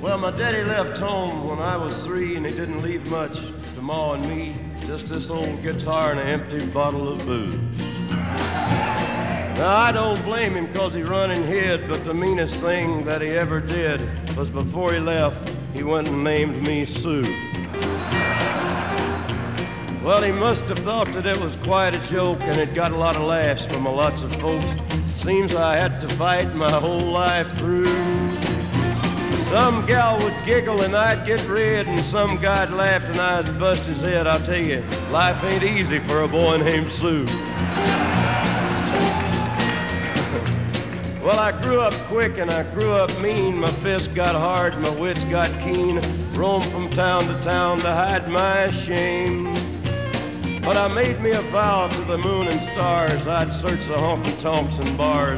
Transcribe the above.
Well, my daddy left home when I was 3, and he didn't leave much to Ma and me. Just this old guitar and an empty bottle of booze. Now, I don't blame him 'cause he run and hid, but the meanest thing that he ever did was before he left, he went and named me Sue. Well, he must have thought that it was quite a joke, and it got a lot of laughs from lots of folks. Seems I had to fight my whole life through. Some gal would giggle and I'd get red, and some guy'd laugh and I'd bust his head. I'll tell you, life ain't easy for a boy named Sue. Well, I grew up quick and I grew up mean. My fists got hard, my wits got keen. Roamed from town to town to hide my shame. But I made me a vow to the moon and stars, I'd search the honky-tonks and bars